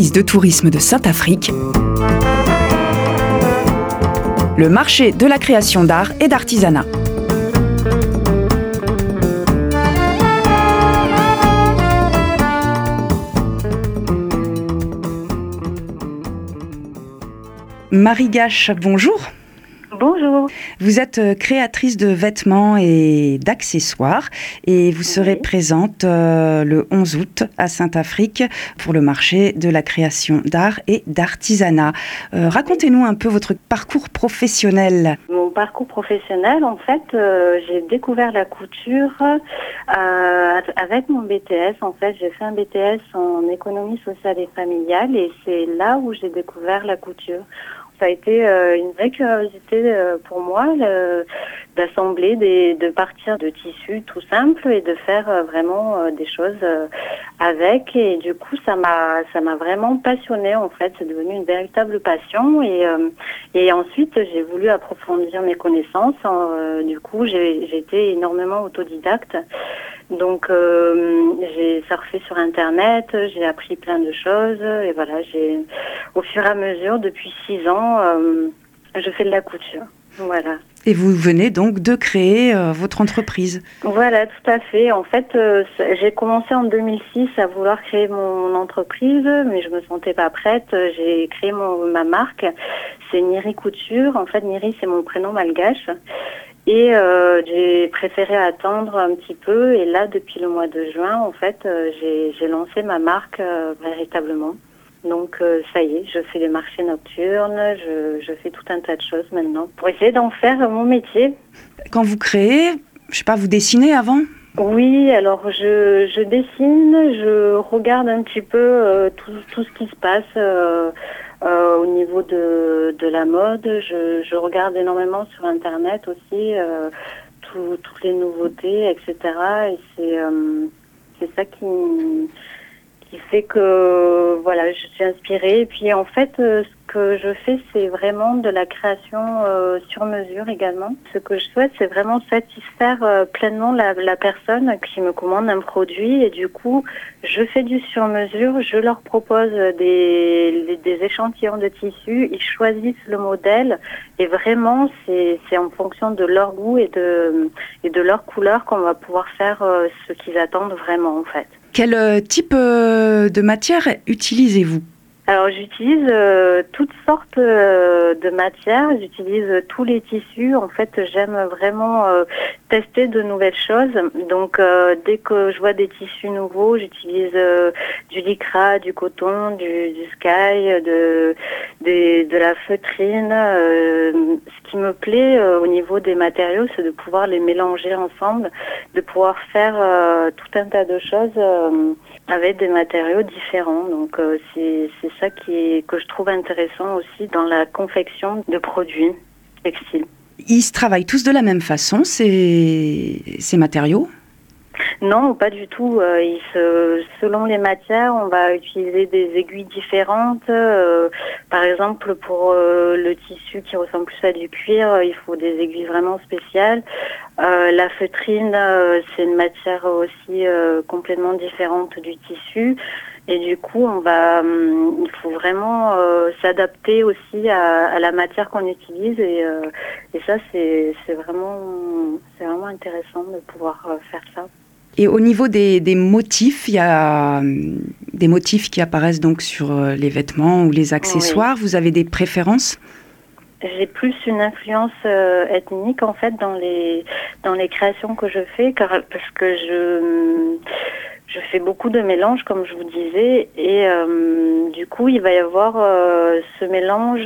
l'Office de tourisme de Saint-Affrique, le marché de la création d'art et d'artisanat. Marie Gache, bonjour. Bonjour. Vous êtes créatrice de vêtements et d'accessoires et vous serez présente le 11 août à Saint-Affrique pour le marché de la création d'art et d'artisanat. Racontez-nous un peu votre parcours professionnel. Mon parcours professionnel, en fait, j'ai découvert la couture avec mon BTS. En fait, j'ai fait un BTS en économie sociale et familiale et c'est là où j'ai découvert la couture. Ça a été une vraie curiosité pour moi d'assembler, de partir de tissus tout simples et de faire vraiment des choses avec. Et du coup, ça m'a vraiment passionnée en fait. C'est devenu une véritable passion. Et ensuite, j'ai voulu approfondir mes connaissances. Du coup, j'ai été énormément autodidacte. Donc, j'ai surfé sur Internet, j'ai appris plein de choses et voilà, au fur et à mesure, depuis 6 ans, je fais de la couture. Voilà. Et vous venez donc de créer votre entreprise. Voilà, tout à fait. En fait, j'ai commencé en 2006 à vouloir créer mon entreprise, mais je me sentais pas prête. J'ai créé ma marque. C'est Niri Couture. En fait, Niri, c'est mon prénom malgache. Et j'ai préféré attendre un petit peu. Et là, depuis le mois de juin, en fait, j'ai lancé ma marque véritablement. Donc, ça y est, je fais des marchés nocturnes, je fais tout un tas de choses maintenant pour essayer d'en faire mon métier. Quand vous créez, je sais pas, vous dessinez avant ? Oui, alors je dessine, je regarde un petit peu tout ce qui se passe au niveau de la mode. Je regarde énormément sur Internet aussi toutes les nouveautés, etc. Et c'est ça qui fait que voilà, je suis inspirée. Et puis en fait, ce que je fais, c'est vraiment de la création sur mesure également. Ce que je souhaite, c'est vraiment satisfaire pleinement la personne qui me commande un produit. Et du coup, je fais du sur mesure. Je leur propose des échantillons de tissu. Ils choisissent le modèle. Et vraiment, c'est en fonction de leur goût et de leur couleur qu'on va pouvoir faire ce qu'ils attendent vraiment en fait. Quel type de matière utilisez-vous ? Alors j'utilise toutes sortes de matières, j'utilise tous les tissus. En fait, j'aime vraiment tester de nouvelles choses. Donc dès que je vois des tissus nouveaux, j'utilise du lycra, du coton, du sky, de la feutrine. Ce qui me plaît au niveau des matériaux, c'est de pouvoir les mélanger ensemble, de pouvoir faire tout un tas de choses avec des matériaux différents. Donc c'est ça que je trouve intéressant aussi dans la confection de produits textiles. Ils se travaillent tous de la même façon, ces matériaux ? Non, pas du tout. Selon les matières, on va utiliser des aiguilles différentes. Par exemple, pour le tissu qui ressemble plus à du cuir, il faut des aiguilles vraiment spéciales. La feutrine, c'est une matière aussi complètement différente du tissu. Et du coup, il faut vraiment s'adapter aussi à la matière qu'on utilise. Et ça, c'est vraiment intéressant de pouvoir faire ça. Et au niveau des motifs, il y a des motifs qui apparaissent donc sur les vêtements ou les accessoires. Oui. Vous avez des préférences ? J'ai plus une influence ethnique en fait dans les créations que je fais, parce que je fais beaucoup de mélanges, comme je vous disais, et du coup, il va y avoir ce mélange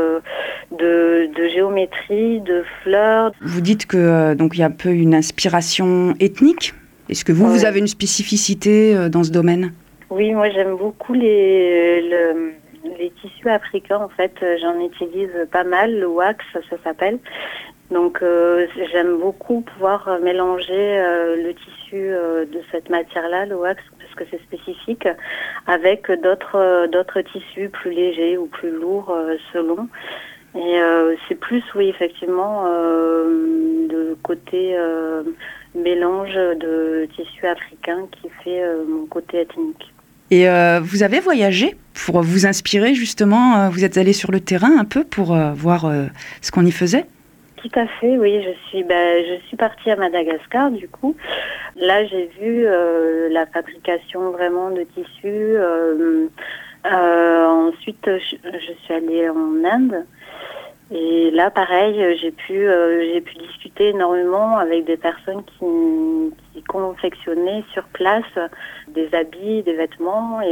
de géométrie, de fleurs. Vous dites que donc il y a un peu une inspiration ethnique. Est-ce que vous avez une spécificité dans ce domaine ? Oui, moi j'aime beaucoup les tissus africains. En fait, j'en utilise pas mal. Le wax, ça s'appelle. Donc j'aime beaucoup pouvoir mélanger le tissu de cette matière-là, le wax, parce que c'est spécifique, avec d'autres tissus plus légers ou plus lourds selon. Et c'est plus, oui, effectivement, de côté mélange de tissus africains qui fait mon côté ethnique. Et vous avez voyagé pour vous inspirer justement, vous êtes allé sur le terrain un peu pour voir ce qu'on y faisait? Tout à fait, oui. Je suis partie à Madagascar, du coup. Là, j'ai vu la fabrication vraiment de tissus. Ensuite, je suis allée en Inde. Et là, pareil, j'ai pu discuter énormément avec des personnes qui confectionnaient sur place des habits, des vêtements.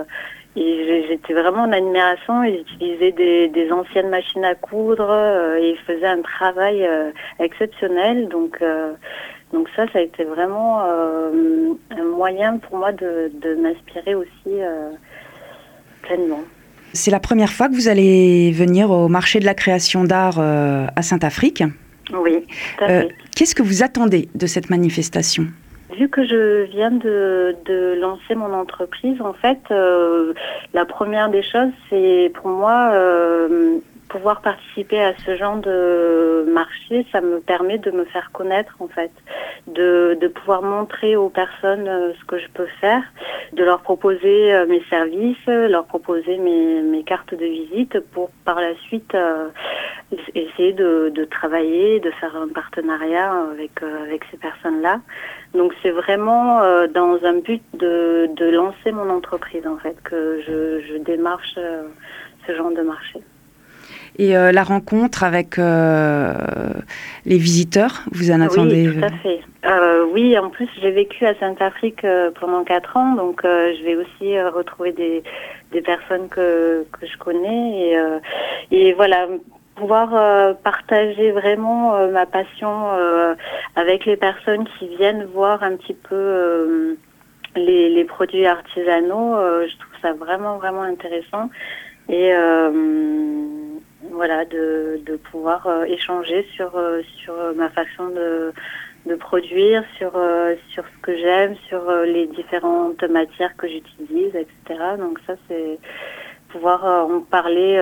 Et j'étais vraiment en admiration. Ils utilisaient des anciennes machines à coudre et ils faisaient un travail exceptionnel. Donc ça a été vraiment un moyen pour moi de m'inspirer aussi pleinement. C'est la première fois que vous allez venir au marché de la création d'art à Saint-Afrique. Oui, tout à fait. Qu'est-ce que vous attendez de cette manifestation ? Vu que je viens de lancer mon entreprise, en fait, la première des choses, c'est pour moi pouvoir participer à ce genre de marché. Ça me permet de me faire connaître, en fait, de pouvoir montrer aux personnes ce que je peux faire, de leur proposer mes services, leur proposer mes cartes de visite pour par la suite essayer de travailler, de faire un partenariat avec ces personnes-là. Donc c'est vraiment dans un but de lancer mon entreprise en fait que je démarche ce genre de marché. Et la rencontre avec les visiteurs, vous en attendez? Oui, tout à fait. Oui, en plus j'ai vécu à Saint-Afrique pendant 4 ans, donc je vais aussi retrouver des personnes que je connais et voilà. Pouvoir partager vraiment ma passion avec les personnes qui viennent voir un petit peu les produits artisanaux, je trouve ça vraiment, vraiment intéressant. Et voilà, de pouvoir échanger sur ma façon de produire, sur ce que j'aime, sur les différentes matières que j'utilise, etc. Donc ça, c'est pouvoir en parler...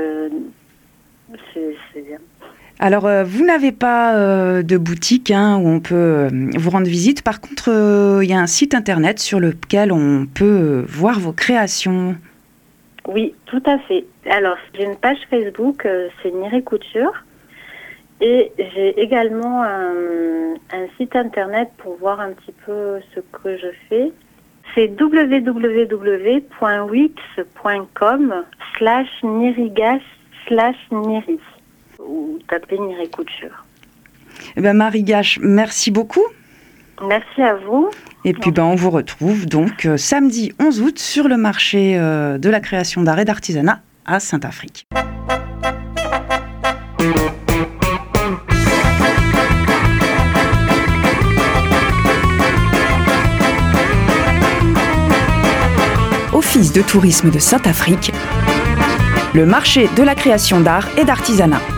C'est bien. Alors, vous n'avez pas de boutique où on peut vous rendre visite. Par contre, il y a un site internet sur lequel on peut voir vos créations. Oui, tout à fait. Alors, j'ai une page Facebook, c'est Niré Couture. Et j'ai également un site internet pour voir un petit peu ce que je fais. C'est www.wix.com/nirigash/Niri ou tapez Niré Couture. Eh ben Marie Gache, merci beaucoup. Merci à vous. Et puis on vous retrouve donc samedi 11 août sur le marché de la création d'art et d'artisanat à Saint-Afrique. Office de tourisme de Saint-Afrique, le marché de la création d'art et d'artisanat.